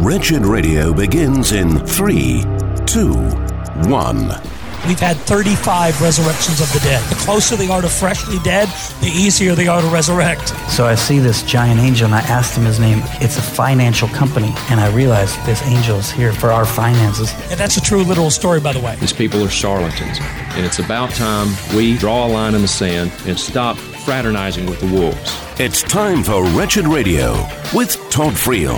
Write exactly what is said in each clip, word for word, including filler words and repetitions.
Wretched Radio begins in three, two, one. We've had thirty-five resurrections of the dead. The closer they are to freshly dead, the easier they are to resurrect. So I see this giant angel, and I asked him his name. It's a financial company, and I realized this angel is here for our finances. And that's a true literal story, by the way. These people are charlatans, and it's about time we draw a line in the sand and stop fraternizing with the wolves. It's time for Wretched Radio with Todd Friel.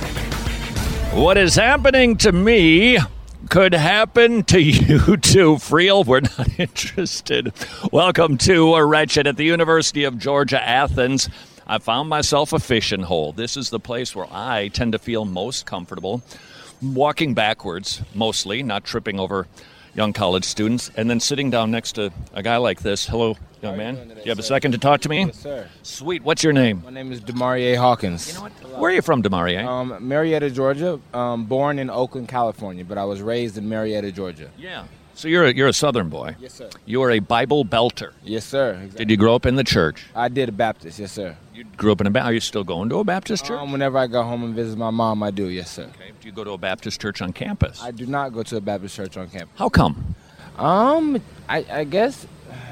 What is happening to me could happen to you too, Friel. We're not interested. Welcome to a Wretched at the University of Georgia, Athens. I found myself a fishing hole. This is the place where I tend to feel most comfortable, walking backwards, mostly, not tripping over young college students, and then sitting down next to a guy like this. Hello, young man. Do you have a second to talk to me? Yes, sir. Sweet. What's your name? My name is Demarie Hawkins. You know what? Where are you from, Demarie? Um, Marietta, Georgia. Um, born in Oakland, California, but I was raised in Marietta, Georgia. Yeah. So you're a, you're a Southern boy. Yes, sir. You are a Bible belter. Yes, sir. Exactly. Did you grow up in the church? I did a Baptist. Yes, sir. You grew up in a Baptist. Are you still going to a Baptist church? Um, whenever I go home and visit my mom, I do. Yes, sir. Okay. Do you go to a Baptist church on campus? I do not go to a Baptist church on campus. How come? Um, I, I guess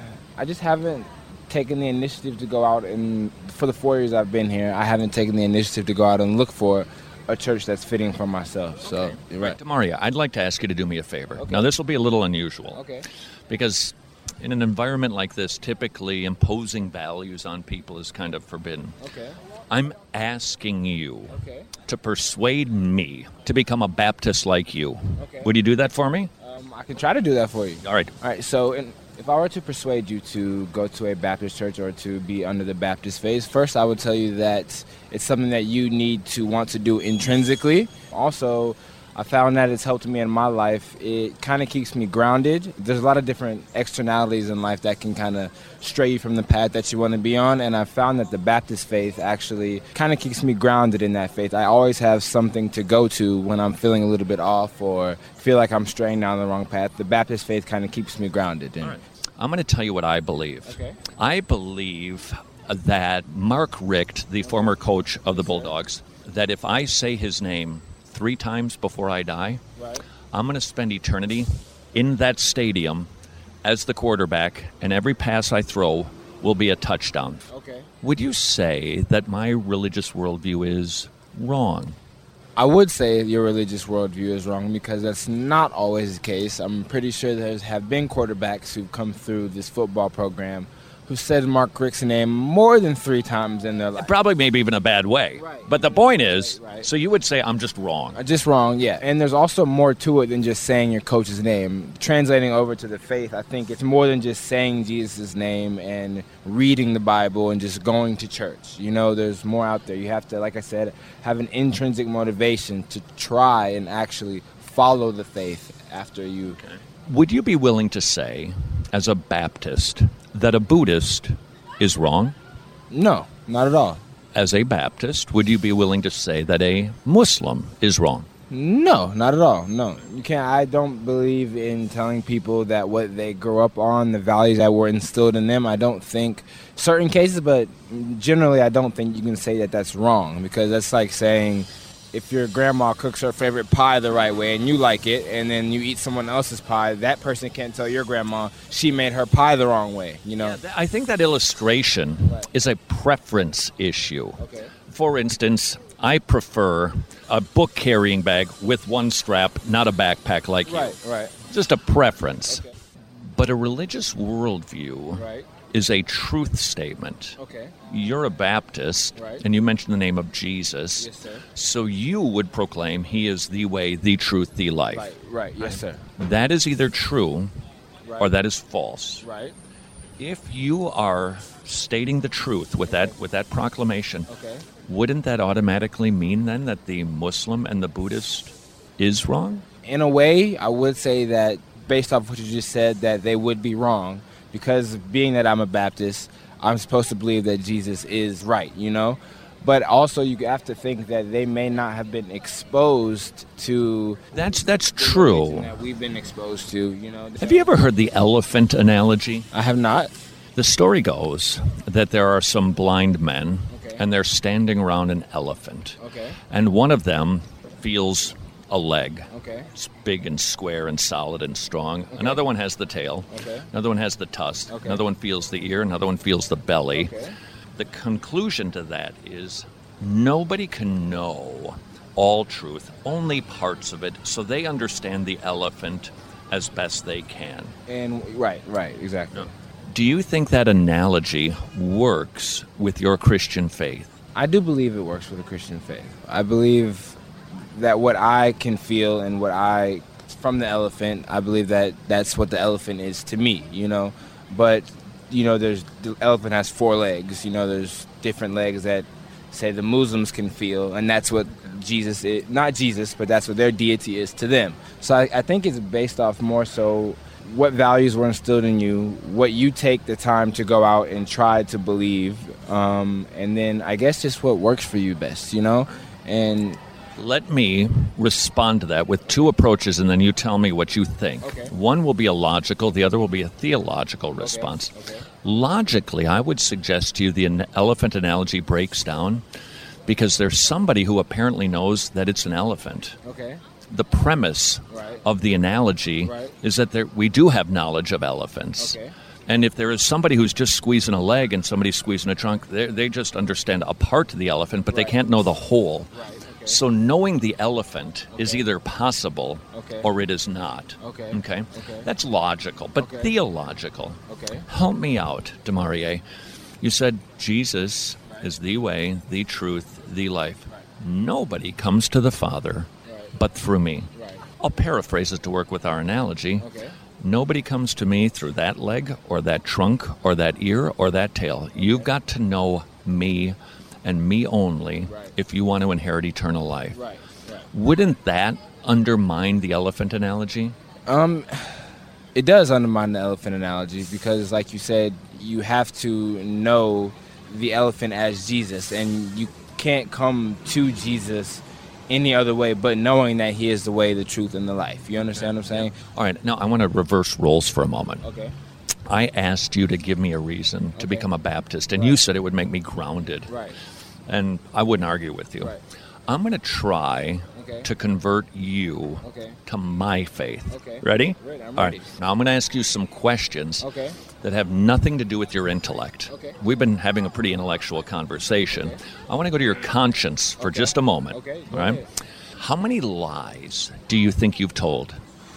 I just haven't taken the initiative to go out and, for the four years I've been here, I haven't taken the initiative to go out and look for a church that's fitting for myself. So, okay. You're right. Demarie, I'd like to ask you to do me a favor. Okay. Now, this will be a little unusual. Okay. Because in an environment like this, typically imposing values on people is kind of forbidden. Okay. I'm asking you Okay. to persuade me to become a Baptist like you. Okay. Would you do that for me? Um, I can try to do that for you. All right. All right, so in, if I were to persuade you to go to a Baptist church or to be under the Baptist faith, first I would tell you that it's something that you need to want to do intrinsically. Also, I found that it's helped me in my life. It kind of keeps me grounded. There's a lot of different externalities in life that can kind of stray you from the path that you want to be on, and I found that the Baptist faith actually kind of keeps me grounded in that faith. I always have something to go to when I'm feeling a little bit off or feel like I'm straying down the wrong path. The Baptist faith kind of keeps me grounded. All right. I'm going to tell you what I believe. Okay. I believe that Mark Richt, the former coach of the Bulldogs, that if I say his name three times before I die, Right. I'm going to spend eternity in that stadium as the quarterback, and every pass I throw will be a touchdown. Okay. Would you say that my religious worldview is wrong? I would say your religious worldview is wrong because that's not always the case. I'm pretty sure there have been quarterbacks who've come through this football program who said Mark Richt's name more than three times in their life. Probably maybe even a bad way. Right. But the point is, Right, right. so you would say I'm just wrong. Uh, Just wrong, yeah. And there's also more to it than just saying your coach's name. Translating over to the faith, I think it's more than just saying Jesus' name and reading the Bible and just going to church. You know, there's more out there. You have to, like I said, have an intrinsic motivation to try and actually follow the faith after you. Okay. Would you be willing to say, as a Baptist, that a Buddhist is wrong? No, not at all. As a Baptist, would you be willing to say that a Muslim is wrong? No, not at all. No, you can't. I don't believe in telling people that what they grow up on, the values that were instilled in them. I don't think certain cases, but generally, I don't think you can say that that's wrong because that's like saying if your grandma cooks her favorite pie the right way and you like it, and then you eat someone else's pie, that person can't tell your grandma she made her pie the wrong way. You know. Yeah, th- I think that illustration Right. is a preference issue. Okay. For instance, I prefer a book-carrying bag with one strap, not a backpack like Right. you. Right. Just a preference. Okay. But a religious worldview Right. is a truth statement. Okay. You're a Baptist, Right. and you mentioned the name of Jesus. Yes, sir. So you would proclaim he is the way, the truth, the life. Right. Right. Yes, sir. That is either true Right. or that is false. Right. If you are stating the truth with that with that proclamation, Okay. wouldn't that automatically mean then that the Muslim and the Buddhist is wrong? In a way, I would say that based off what you just said, that they would be wrong because being that I'm a Baptist, I'm supposed to believe that Jesus is right, you know? But also you have to think that they may not have been exposed to That's that's the true. religion that we've been exposed to, you know? Have you ever heard the elephant analogy? I have not. The story goes that there are some blind men, Okay. and they're standing around an elephant. Okay. And one of them feels a leg. Okay. It's big and square and solid and strong. Okay. Another one has the tail. Okay. Another one has the tusk. Okay. Another one feels the ear. Another one feels the belly. Okay. The conclusion to that is nobody can know all truth, only parts of it, so they understand the elephant as best they can. And right, right, exactly. Do you think that analogy works with your Christian faith? I do believe it works with a Christian faith. I believe that what I can feel and what I, from the elephant, I believe that that's what the elephant is to me, you know. But, you know, there's the elephant has four legs. You know, there's different legs that, say, the Muslims can feel, and that's what Jesus is, not Jesus, but that's what their deity is to them. So I, I think it's based off more so what values were instilled in you, what you take the time to go out and try to believe, um, and then I guess just what works for you best, you know? And let me respond to that with two approaches, and then you tell me what you think. Okay. One will be a logical, the other will be a theological response. Okay. Okay. Logically, I would suggest to you the an- elephant analogy breaks down because there's somebody who apparently knows that it's an elephant. Okay. The premise Right. of the analogy Right. is that there, we do have knowledge of elephants. Okay. And if there is somebody who's just squeezing a leg and somebody squeezing a trunk, they they just understand a part of the elephant, but Right. they can't know the whole. Right. Okay. So knowing the elephant is Okay. either possible Okay. or it is not. Okay. Okay? Okay. That's logical, but Okay. theological. Okay. Help me out, Demarie. You said Jesus is the way, the truth, the life. Nobody comes to the Father Right. but through me. Right. I'll paraphrase it to work with our analogy. Okay. Nobody comes to me through that leg or that trunk or that ear or that tail. You've got to know me and me only Right. if you want to inherit eternal life. Right. Right. Wouldn't that undermine the elephant analogy? Um, it does undermine the elephant analogy because, like you said, you have to know the elephant as Jesus, and you can't come to Jesus any other way but knowing that he is the way, the truth, and the life. You understand what I'm saying? All right, now I want to reverse roles for a moment. Okay. I asked you to give me a reason to Okay. become a Baptist, and Right. you said it would make me grounded. Right. And I wouldn't argue with you. Right. I'm going to try Okay. to convert you Okay. to my faith. Okay. Ready? Ready, I'm All ready. right. Now I'm going to ask you some questions Okay. that have nothing to do with your intellect. Okay. We've been having a pretty intellectual conversation. Okay. I want to go to your conscience for Okay. just a moment. Okay, go All right? ahead. How many lies do you think you've told?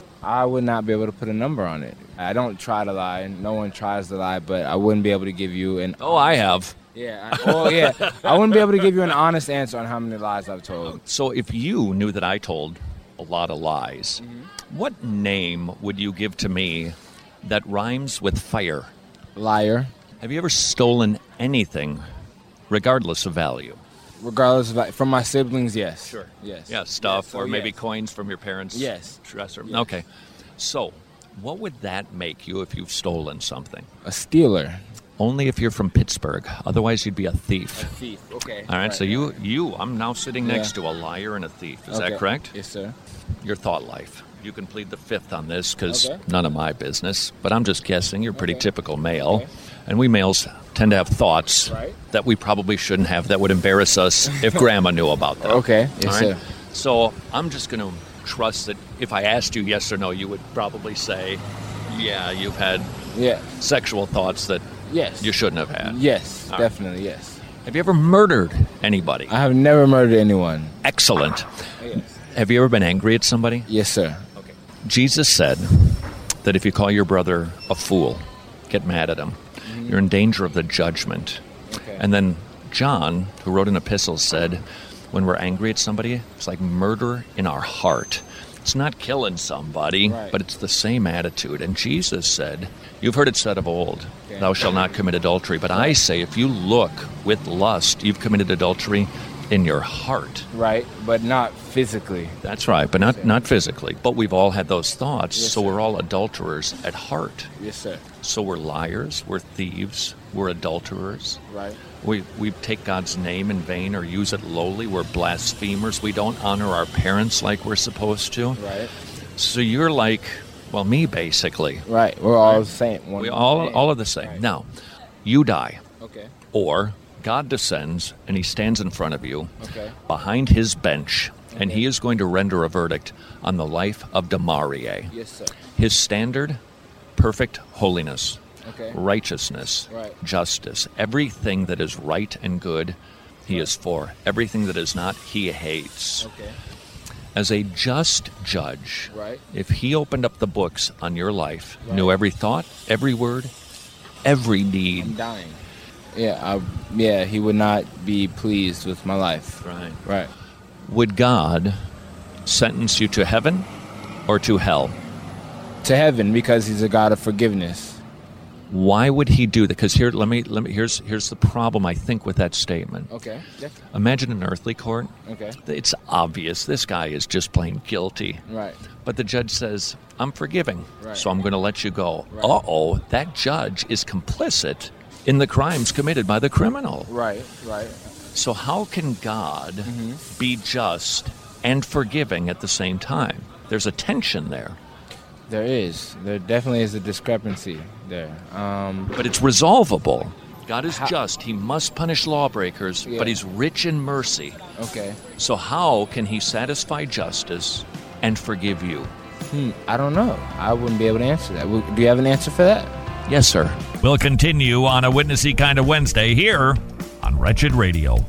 I would not be able to put a number on it. I don't try to lie. No one tries to lie, but I wouldn't be able to give you an. Oh, I have. Yeah. I, oh, yeah. I wouldn't be able to give you an honest answer on how many lies I've told. So if you knew that I told a lot of lies, Mm-hmm. what name would you give to me that rhymes with fire? Liar. Have you ever stolen anything, regardless of value? Regardless of, like, from my siblings, yes. Sure. Yes. Yeah, stuff, Yes. or Oh, maybe yes. coins from your parents' Yes. dresser. Yes. Okay. So, what would that make you if you've stolen something? A stealer. Only if you're from Pittsburgh. Otherwise, you'd be a thief. Thief. Okay. All right, so you, you, I'm now sitting Yeah. next to a liar and a thief. Is Okay. that correct? Yes, sir. Your thought life. You can plead the fifth on this because Okay. none of my business, but I'm just guessing. You're a pretty Okay. typical male. Okay. And we males tend to have thoughts Right. that we probably shouldn't have that would embarrass us if Grandma knew about them. Okay. Yes, All right? sir. So I'm just going to trust that if I asked you yes or no, you would probably say, yeah, you've had Yeah. sexual thoughts that Yes. you shouldn't have had. Yes, All right. definitely, yes. Have you ever murdered anybody? I have never murdered anyone. Excellent. Yes. Have you ever been angry at somebody? Yes, sir. Okay. Jesus said that if you call your brother a fool, get mad at him, you're in danger of the judgment. Okay. And then John, who wrote an epistle, said, when we're angry at somebody, it's like murder in our heart. It's not killing somebody, Right. but it's the same attitude. And Jesus said, you've heard it said of old, Okay. thou shalt not commit adultery. But I say, if you look with lust, you've committed adultery in your heart. Right, but not physically. That's right, but not, not physically. But we've all had those thoughts, Yes, so sir. we're all adulterers at heart. Yes, sir. So we're liars, we're thieves, we're adulterers. Right. We we take God's name in vain or use it lowly. We're blasphemers. We don't honor our parents like we're supposed to. Right. So you're like, well, me basically. Right. We're all the same. One We all man. all are the same. Right. Now, you die, Okay. or God descends and He stands in front of you, Okay. behind His bench, and he is going to render a verdict on the life of Demarie. Yes, sir. His standard, perfect holiness, Okay. righteousness, Right. justice. Everything that is right and good, he is for. Everything that is not, he hates. Okay. As a just judge, Right. if he opened up the books on your life, Right. knew every thought, every word, every I'm deed. dying. Yeah, I, yeah, he would not be pleased with my life. Right. Right. Would God sentence you to heaven or to hell? To heaven, because he's a God of forgiveness. Why would he do that? Because here, let me, let me. Here's here's the problem I think with that statement. Okay. Yeah. Imagine an earthly court. Okay. It's obvious this guy is just plain guilty. Right. But the judge says, "I'm forgiving, Right. so I'm going to let you go." Right. Uh oh, that judge is complicit in the crimes committed by the criminal. Right. Right. So how can God Mm-hmm. be just and forgiving at the same time? There's a tension there. There is. There definitely is a discrepancy there. Um, But it's resolvable. God is How- just. He must punish lawbreakers, Yeah. but he's rich in mercy. okay. So how can he satisfy justice and forgive you? Hmm, I don't know. I wouldn't be able to answer that. Would- Do you have an answer for that? Yes, sir. We'll continue on a Witnessy Kind of Wednesday here on Wretched Radio.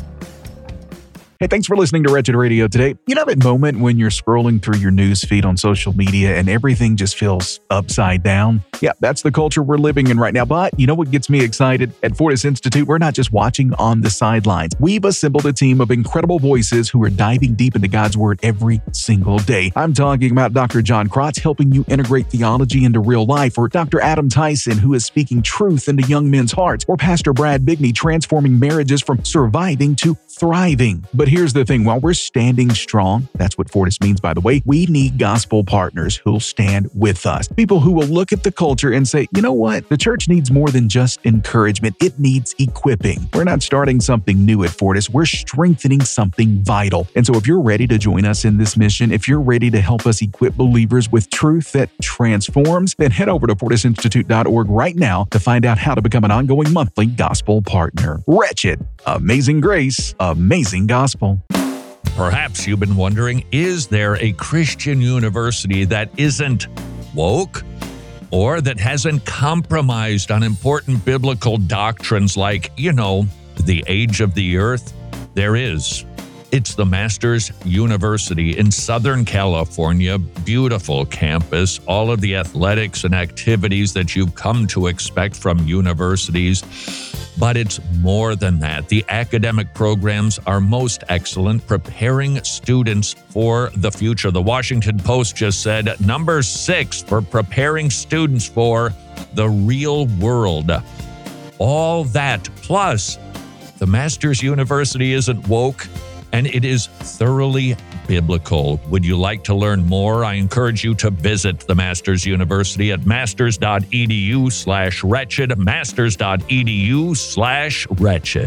Hey, thanks for listening to Wretched Radio today. You know that moment when you're scrolling through your news feed on social media and everything just feels upside down? Yeah, that's the culture we're living in right now. But you know what gets me excited? At Fortis Institute, we're not just watching on the sidelines. We've assembled a team of incredible voices who are diving deep into God's Word every single day. I'm talking about Doctor John Krotz helping you integrate theology into real life, or Doctor Adam Tyson, who is speaking truth into young men's hearts, or Pastor Brad Bigney transforming marriages from surviving to thriving. But here's the thing, while we're standing strong, that's what Fortis means, by the way, we need gospel partners who'll stand with us. People who will look at the culture and say, you know what? The church needs more than just encouragement. It needs equipping. We're not starting something new at Fortis. We're strengthening something vital. And so if you're ready to join us in this mission, if you're ready to help us equip believers with truth that transforms, then head over to fortis institute dot org right now to find out how to become an ongoing monthly gospel partner. Wretched, amazing grace, amazing gospel. Perhaps you've been wondering, is there a Christian university that isn't woke or that hasn't compromised on important biblical doctrines like, you know, the age of the earth? There is. It's the Masters University in Southern California. Beautiful campus, all of the athletics and activities that you've come to expect from universities. But it's more than that. The academic programs are most excellent, preparing students for the future. The Washington Post just said number six for preparing students for the real world. All that, plus the Masters University isn't woke, and it is thoroughly biblical. Would you like to learn more? I encourage you to visit the Masters University at masters.edu slash wretched, masters.edu slash wretched.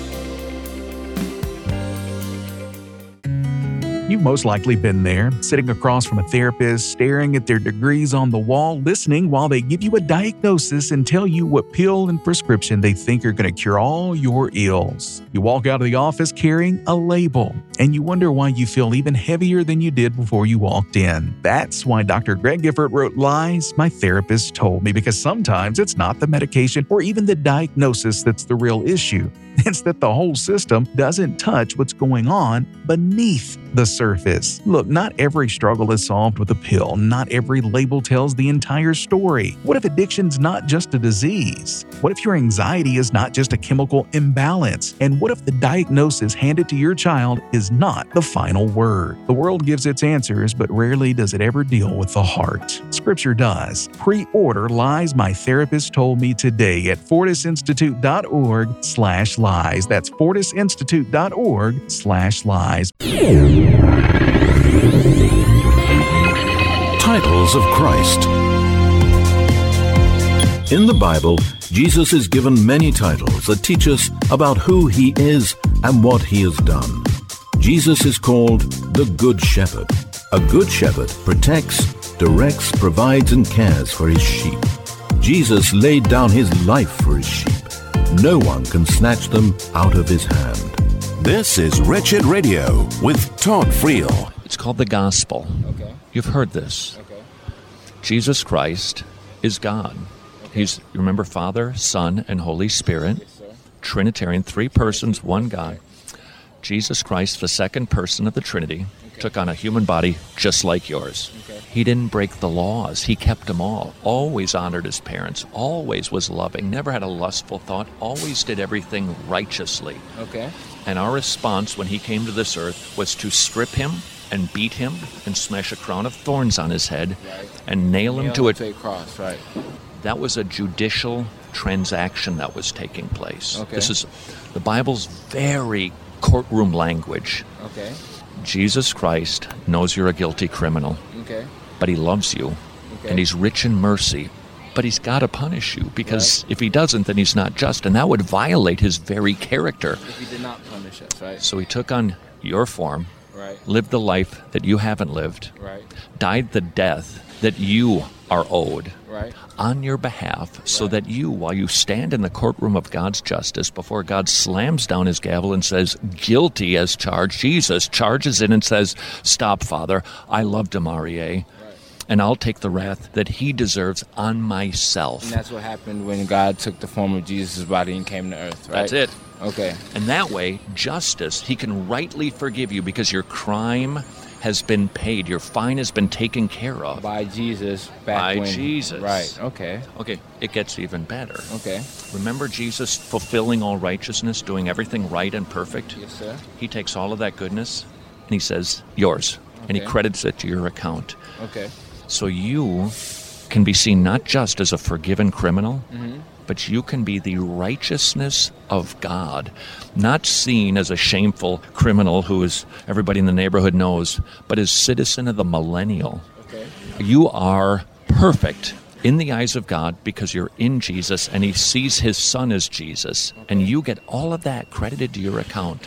You've most likely been there, sitting across from a therapist, staring at their degrees on the wall, listening while they give you a diagnosis and tell you what pill and prescription they think are going to cure all your ills. You walk out of the office carrying a label, and you wonder why you feel even heavier than you did before you walked in. That's why Doctor Greg Gifford wrote Lies My Therapist Told Me, because sometimes it's not the medication or even the diagnosis that's the real issue. It's that the whole system doesn't touch what's going on beneath the surface. Look, not every struggle is solved with a pill. Not every label tells the entire story. What if addiction's not just a disease? What if your anxiety is not just a chemical imbalance? And what if the diagnosis handed to your child is not the final word? The world gives its answers, but rarely does it ever deal with the heart. Scripture does. Pre-order Lies My Therapist Told Me today at fortis institute dot org slash lies. That's fortis institute dot org slash lies. Titles of Christ. In the Bible, Jesus is given many titles that teach us about who he is and what he has done. Jesus is called the Good Shepherd. A good shepherd protects, directs, provides, and cares for his sheep. Jesus laid down his life for his sheep. No one can snatch them out of his hand. This is Wretched Radio with Todd Friel. It's called the gospel. Okay. You've heard this. Okay. Jesus Christ is God. Okay. He's, remember, Father, Son, and Holy Spirit. Yes, sir. Trinitarian, three persons, one God. Jesus Christ, the second person of the Trinity, okay. took on a human body just like yours. Okay. He didn't break the laws. He kept them all. Always honored his parents. Always was loving. Never had a lustful thought. Always did everything righteously. Okay. And our response when he came to this earth was to strip him and beat him and smash a crown of thorns on his head Right. and nail him Nail to him it. to a cross, right. That was a judicial transaction that was taking place. Okay. This is the Bible's very courtroom language. Okay. Jesus Christ knows you're a guilty criminal, Okay. but he loves you, Okay. and he's rich in mercy. But he's got to punish you, because Right. if he doesn't, then he's not just, and that would violate his very character. If he did not punish us, right? So he took on your form, Right. lived the life that you haven't lived, Right. died the death that you are owed Right. on your behalf, so Right. that you, while you stand in the courtroom of God's justice, before God slams down his gavel and says, guilty as charged, Jesus charges in and says, stop, Father, I love Demarie, and I'll take the wrath that he deserves on myself. And that's what happened when God took the form of Jesus' body and came to earth, right? That's it. Okay. And that way, justice, he can rightly forgive you because your crime has been paid. Your fine has been taken care of. By Jesus back By when. Jesus. Right. Okay. Okay, it gets even better. Okay. Remember Jesus fulfilling all righteousness, doing everything right and perfect? Yes, sir. He takes all of that goodness and he says, yours. And he Okay. credits it to your account. Okay. So you can be seen not just as a forgiven criminal, Mm-hmm. but you can be the righteousness of God, not seen as a shameful criminal who is everybody in the neighborhood knows, but as citizen of the millennial. Okay. You are perfect in the eyes of God because you're in Jesus and he sees his son as Jesus, and you get all of that credited to your account.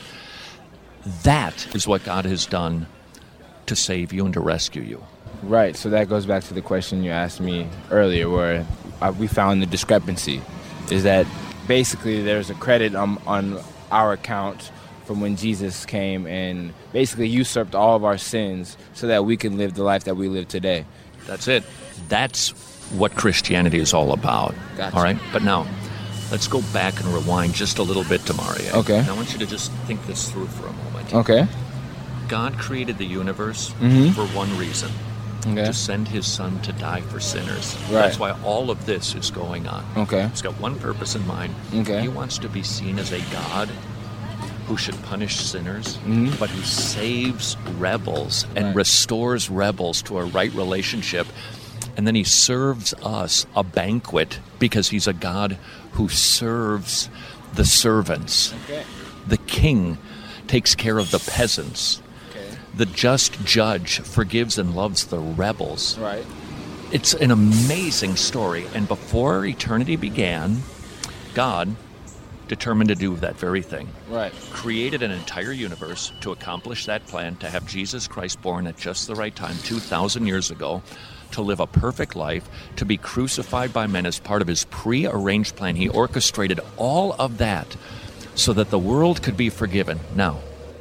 That is what God has done to save you and to rescue you. Right. So that goes back to the question you asked me earlier, where uh, we found the discrepancy. Is that basically there's a credit on, on our account from when Jesus came and basically usurped all of our sins so that we can live the life that we live today. That's it. That's what Christianity is all about. Gotcha. All right? But now, let's go back and rewind just a little bit to Maria. Okay. And I want you to just think this through for a moment. Okay. God created the universe Mhm. for one reason. Okay. To send his son to die for sinners. Right. That's why all of this is going on. Okay. He's got one purpose in mind. Okay. He wants to be seen as a God who should punish sinners, Mhm. but who saves rebels and Right. restores rebels to a right relationship. And then he serves us a banquet because he's a God who serves the servants. Okay. The king takes care of the peasants. Okay. The just judge forgives and loves the rebels. Right. It's an amazing story. And before eternity began, God determined to do that very thing. Right. Created an entire universe to accomplish that plan, to have Jesus Christ born at just the right time, two thousand years ago, to live a perfect life, to be crucified by men as part of his pre-arranged plan. He orchestrated all of that so that the world could be forgiven. Now,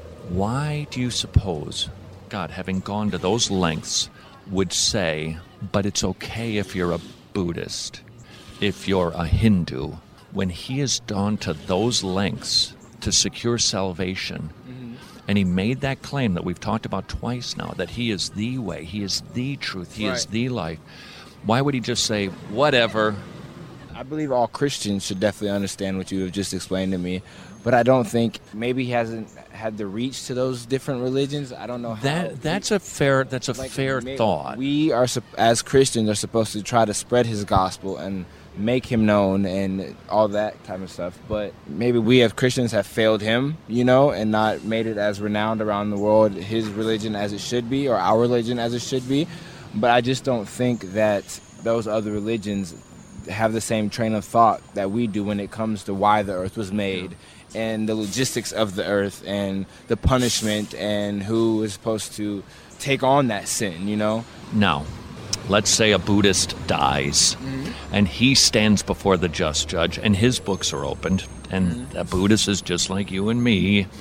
why do you suppose God, having gone to those lengths, would say, but it's okay if you're a Buddhist, if you're a Hindu, when he has gone to those lengths to secure salvation? Mm-hmm. And he made that claim that we've talked about twice now, that he is the way, he is the truth, he Right. is the life. Why would he just say, whatever? I believe all Christians should definitely understand what you have just explained to me, but I don't think maybe he hasn't had the reach to those different religions. I don't know how. That that's a fair that's a Like, fair may- thought. We are, sup- as Christians, are supposed to try to spread his gospel and make him known and all that kind of stuff. But maybe we as Christians have failed him, you know, and not made it as renowned around the world, his religion as it should be, or our religion as it should be. But I just don't think that those other religions have the same train of thought that we do when it comes to why the earth was made and the logistics of the earth and the punishment and who is supposed to take on that sin, you know? Now, let's say a Buddhist dies, mm-hmm. and he stands before the just judge, and his books are opened, and mm-hmm. a Buddhist is just like you and me,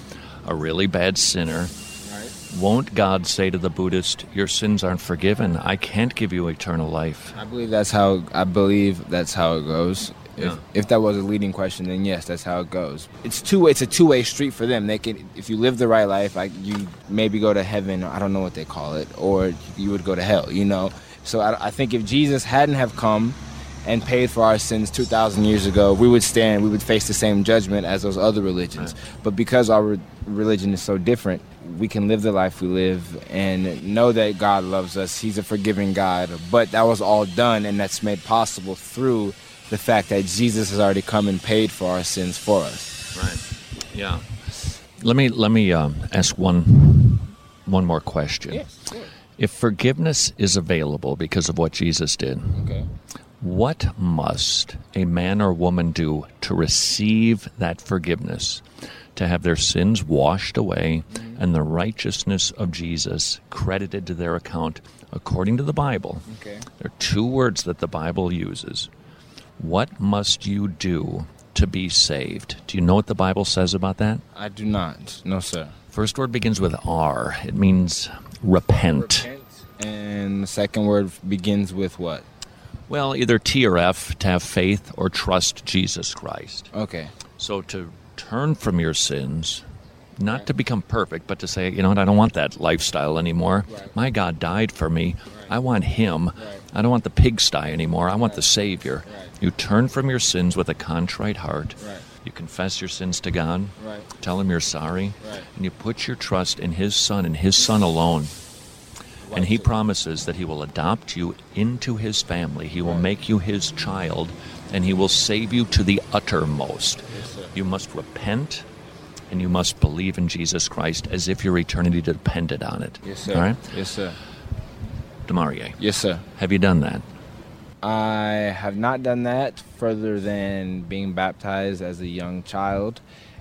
a really bad sinner, Right. won't God say to the Buddhist, your sins aren't forgiven, I can't give you eternal life? I believe that's how I believe that's how it goes. If, Yeah. if that was a leading question, then yes, that's how it goes. It's two. It's a two-way street for them. They can, if you live the right life, like you maybe go to heaven. I don't know what they call it, or you would go to hell. You know. So I, I think if Jesus hadn't have come and paid for our sins two thousand years ago, we would stand. We would face the same judgment as those other religions. Right. But because our re- religion is so different, we can live the life we live and know that God loves us. He's a forgiving God. But that was all done, and that's made possible through the fact that Jesus has already come and paid for our sins for us. Right. Yeah. Let me let me um, ask one one more question. Yes. Sure. If forgiveness is available because of what Jesus did, Okay. what must a man or woman do to receive that forgiveness, to have their sins washed away mm-hmm. and the righteousness of Jesus credited to their account according to the Bible? Okay. There are two words that the Bible uses. What must you do to be saved? Do you know what the Bible says about that? I do not. No, sir. First word begins with R. It means repent. Repent. And the second word begins with what? Well, either T or F, to have faith or trust Jesus Christ. Okay. So to turn from your sins, not right. to become perfect, but to say, you know what, I don't want that lifestyle anymore. Right. My God died for me. Right. I want Him. Right. I don't want the pigsty anymore. I want right. the Savior. Right. You turn from your sins with a contrite heart. Right. You confess your sins to God. Right. Tell Him you're sorry. Right. And you put your trust in His Son and His Son alone. And He promises that He will adopt you into His family. He will right. make you His child, and He will save you to the uttermost. Yes, sir. You must repent, and you must believe in Jesus Christ as if your eternity depended on it. Yes, sir. All right? Yes, sir. Demarie. Yes, sir. Have you done that? I have not done that further than being baptized as a young child.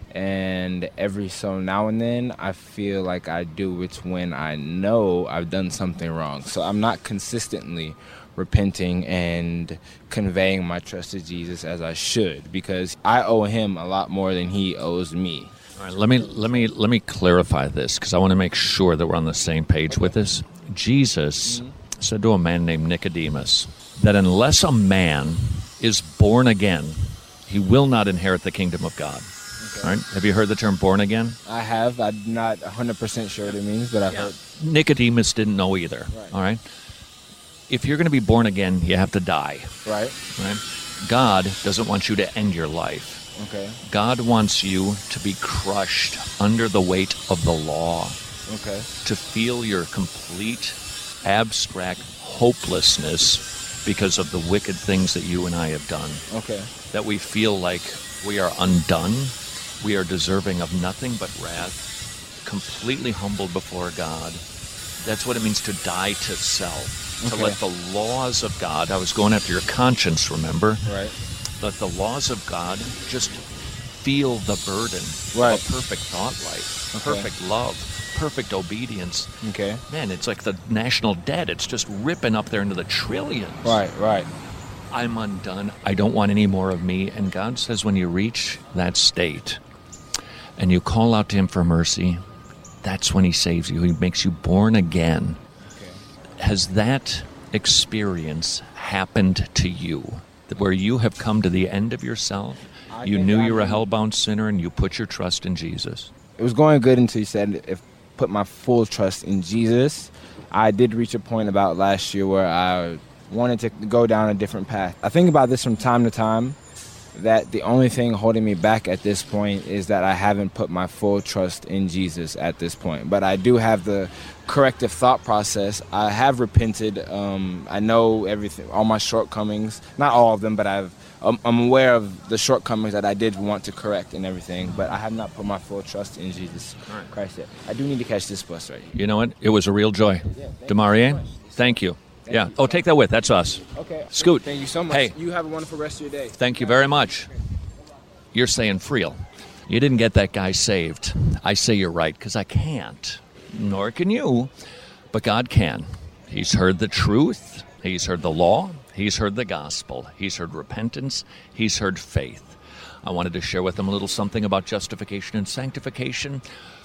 And every so now and then, I feel like I do. It's when I know I've done something wrong. So I'm not consistently repenting and conveying my trust to Jesus as I should, because I owe Him a lot more than He owes me. All right, let me let me let me clarify this, because I want to make sure that we're on the same page with this. Jesus mm-hmm. said to a man named Nicodemus that unless a man is born again, he will not inherit the kingdom of God. All right. Have you heard the term born again? I have. I'm not one hundred percent sure what it means, but I've yeah. heard. Nicodemus didn't know either. Right. All right. If you're going to be born again, you have to die. Right. Right. God doesn't want you to end your life. Okay. God wants you to be crushed under the weight of the law. Okay. To feel your complete, abstract hopelessness because of the wicked things that you and I have done. Okay. That we feel like we are undone. We are deserving of nothing but wrath, completely humbled before God. That's what it means to die to self, to okay. let the laws of God, I was going after your conscience, remember? Right. Let the laws of God just feel the burden right. of a perfect thought life, okay. perfect love, perfect obedience. Okay. Man, it's like the national debt. It's just ripping up there into the trillions. Right, right. I'm undone. I don't want any more of me. And God says when you reach that state and you call out to Him for mercy, that's when He saves you. He makes you born again. Okay. Has that experience happened to you, where you have come to the end of yourself? I you knew I you were a hellbound sinner and you put your trust in Jesus? It was going good until you said, if put my full trust in Jesus. I did reach a point about last year where I wanted to go down a different path. I think about this from time to time, that the only thing holding me back at this point is that I haven't put my full trust in Jesus at this point. But I do have the corrective thought process. I have repented. Um, I know everything, all my shortcomings, not all of them, but I've, um, I'm aware of the shortcomings that I did want to correct and everything, but I have not put my full trust in Jesus right. Christ yet. I do need to catch this bus right here. You know what? It was a real joy. Yeah, Demarie, thank you. Thank yeah. You. Oh, take that with. That's us. Okay. Scoot. Thank you so much. Hey. You have a wonderful rest of your day. Thank you very much. You're saying Friel, you didn't get that guy saved. I say you're right, because I can't. Nor can you. But God can. He's heard the truth. He's heard the law. He's heard the gospel. He's heard repentance. He's heard faith. I wanted to share with them a little something about justification and sanctification.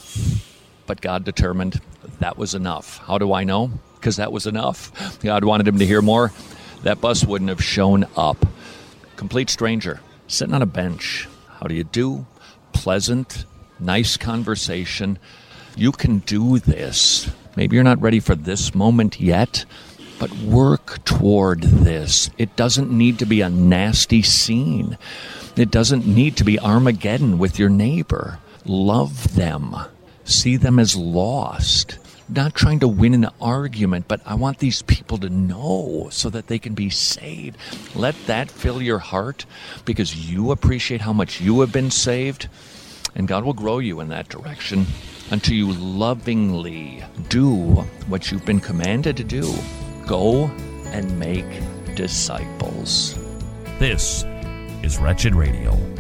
But God determined that was enough. How do I know? Because that was enough. God wanted him to hear more. That bus wouldn't have shown up. Complete stranger, sitting on a bench. How do you do? Pleasant, nice conversation. You can do this. Maybe you're not ready for this moment yet, but work toward this. It doesn't need to be a nasty scene. It doesn't need to be Armageddon with your neighbor. Love them. See them as lost. Not trying to win an argument, but I want these people to know so that they can be saved. Let that fill your heart because you appreciate how much you have been saved, and God will grow you in that direction until you lovingly do what you've been commanded to do. Go and make disciples. This is Wretched Radio.